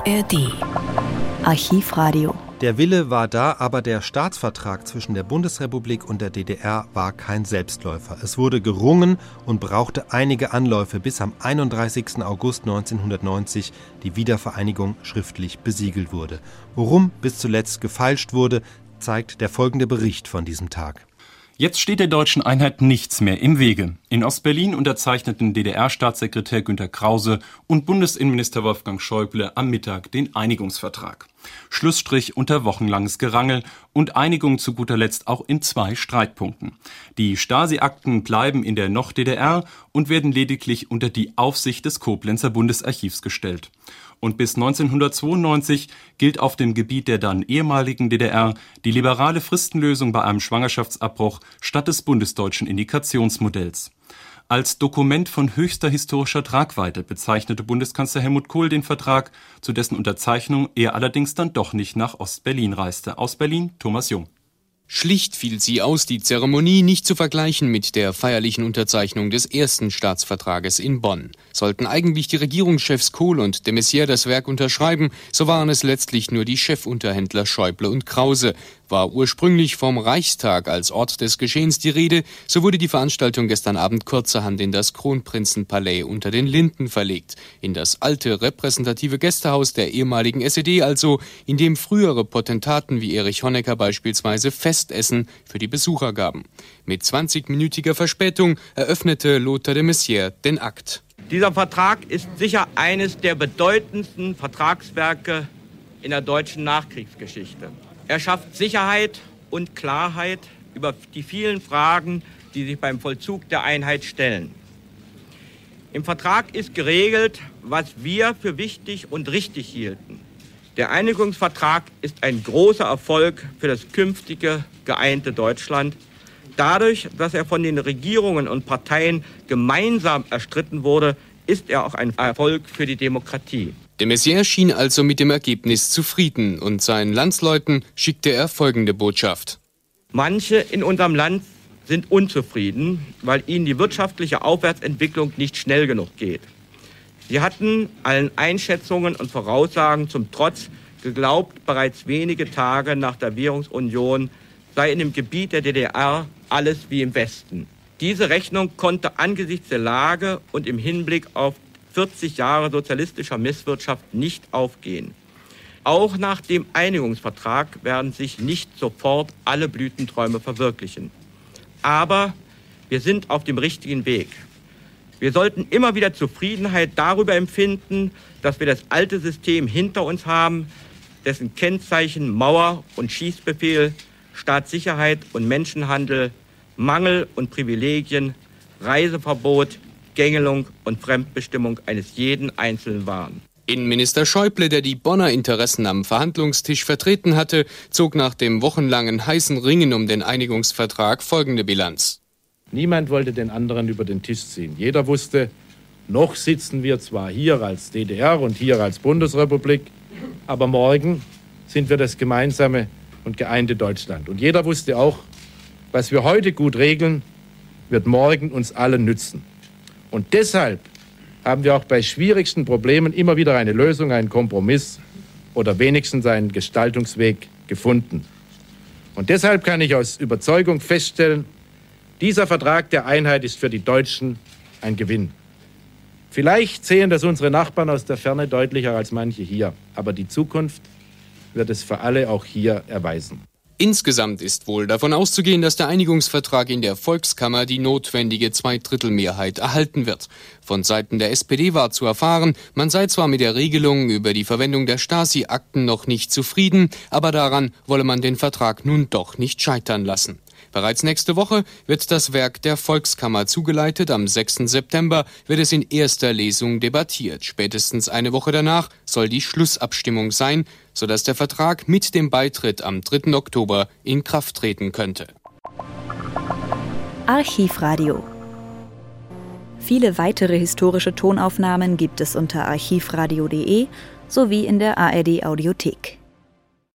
ARD Archivradio. Der Wille war da, aber der Staatsvertrag zwischen der Bundesrepublik und der DDR war kein Selbstläufer. Es wurde gerungen und brauchte einige Anläufe, bis am 31. August 1990 die Wiedervereinigung schriftlich besiegelt wurde. Worum bis zuletzt gefeilscht wurde, zeigt der folgende Bericht von diesem Tag. Jetzt steht der deutschen Einheit nichts mehr im Wege. In Ostberlin unterzeichneten DDR-Staatssekretär Günter Krause und Bundesinnenminister Wolfgang Schäuble am Mittag den Einigungsvertrag. Schlussstrich unter wochenlanges Gerangel und Einigung zu guter Letzt auch in 2 Streitpunkten. Die Stasi-Akten bleiben in der noch-DDR und werden lediglich unter die Aufsicht des Koblenzer Bundesarchivs gestellt. Und bis 1992 gilt auf dem Gebiet der dann ehemaligen DDR die liberale Fristenlösung bei einem Schwangerschaftsabbruch statt des bundesdeutschen Indikationsmodells. Als Dokument von höchster historischer Tragweite bezeichnete Bundeskanzler Helmut Kohl den Vertrag, zu dessen Unterzeichnung er allerdings dann doch nicht nach Ostberlin reiste. Aus Berlin, Thomas Jung. Schlicht fiel sie aus, die Zeremonie nicht zu vergleichen mit der feierlichen Unterzeichnung des ersten Staatsvertrages in Bonn. Sollten eigentlich die Regierungschefs Kohl und de Maizière das Werk unterschreiben, so waren es letztlich nur die Chefunterhändler Schäuble und Krause. War ursprünglich vom Reichstag als Ort des Geschehens die Rede, so wurde die Veranstaltung gestern Abend kurzerhand in das Kronprinzenpalais unter den Linden verlegt. In das alte repräsentative Gästehaus der ehemaligen SED also, in dem frühere Potentaten wie Erich Honecker beispielsweise Festessen für die Besucher gaben. Mit 20-minütiger Verspätung eröffnete Lothar de Maizière den Akt. Dieser Vertrag ist sicher eines der bedeutendsten Vertragswerke in der deutschen Nachkriegsgeschichte. Er schafft Sicherheit und Klarheit über die vielen Fragen, die sich beim Vollzug der Einheit stellen. Im Vertrag ist geregelt, was wir für wichtig und richtig hielten. Der Einigungsvertrag ist ein großer Erfolg für das künftige geeinte Deutschland. Dadurch, dass er von den Regierungen und Parteien gemeinsam erstritten wurde, ist er auch ein Erfolg für die Demokratie. De Maizière schien also mit dem Ergebnis zufrieden und seinen Landsleuten schickte er folgende Botschaft. Manche in unserem Land sind unzufrieden, weil ihnen die wirtschaftliche Aufwärtsentwicklung nicht schnell genug geht. Sie hatten allen Einschätzungen und Voraussagen zum Trotz geglaubt, bereits wenige Tage nach der Währungsunion sei in dem Gebiet der DDR alles wie im Westen. Diese Rechnung konnte angesichts der Lage und im Hinblick auf 40 Jahre sozialistischer Misswirtschaft nicht aufgehen. Auch nach dem Einigungsvertrag werden sich nicht sofort alle Blütenträume verwirklichen. Aber wir sind auf dem richtigen Weg. Wir sollten immer wieder Zufriedenheit darüber empfinden, dass wir das alte System hinter uns haben, dessen Kennzeichen Mauer und Schießbefehl, Staatssicherheit und Menschenhandel, Mangel und Privilegien, Reiseverbot, Gängelung und Fremdbestimmung eines jeden Einzelnen waren. Innenminister Schäuble, der die Bonner Interessen am Verhandlungstisch vertreten hatte, zog nach dem wochenlangen heißen Ringen um den Einigungsvertrag folgende Bilanz. Niemand wollte den anderen über den Tisch ziehen. Jeder wusste, noch sitzen wir zwar hier als DDR und hier als Bundesrepublik, aber morgen sind wir das gemeinsame und geeinte Deutschland. Und jeder wusste auch, was wir heute gut regeln, wird morgen uns allen nützen. Und deshalb haben wir auch bei schwierigsten Problemen immer wieder eine Lösung, einen Kompromiss oder wenigstens einen Gestaltungsweg gefunden. Und deshalb kann ich aus Überzeugung feststellen, dieser Vertrag der Einheit ist für die Deutschen ein Gewinn. Vielleicht sehen das unsere Nachbarn aus der Ferne deutlicher als manche hier, aber die Zukunft wird es für alle auch hier erweisen. Insgesamt ist wohl davon auszugehen, dass der Einigungsvertrag in der Volkskammer die notwendige Zweidrittelmehrheit erhalten wird. Von Seiten der SPD war zu erfahren, man sei zwar mit der Regelung über die Verwendung der Stasi-Akten noch nicht zufrieden, aber daran wolle man den Vertrag nun doch nicht scheitern lassen. Bereits nächste Woche wird das Werk der Volkskammer zugeleitet. Am 6. September wird es in erster Lesung debattiert. Spätestens eine Woche danach soll die Schlussabstimmung sein, sodass der Vertrag mit dem Beitritt am 3. Oktober in Kraft treten könnte. Archivradio. Viele weitere historische Tonaufnahmen gibt es unter archivradio.de sowie in der ARD Audiothek.